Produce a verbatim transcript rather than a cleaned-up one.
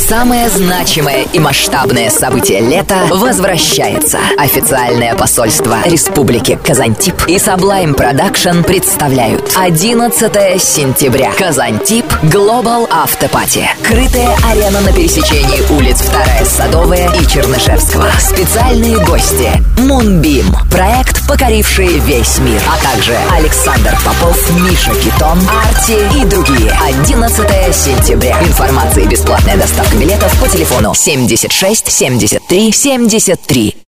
Самое значимое и масштабное событие лета возвращается. Официальное посольство Республики Казантип и Sublime Production представляют одиннадцатое сентября. Казантип Global Автопати. Крытая арена на пересечении улиц вторая Садовая и Чернышевского. Специальные гости. Moonbeam. Проект, покоривший весь мир. А также Александр Попов, Миша Китон, Арти и другие. одиннадцатое сентября. Информация и бесплатная доставка билетов по телефону семьдесят шесть семьдесят три семьдесят три.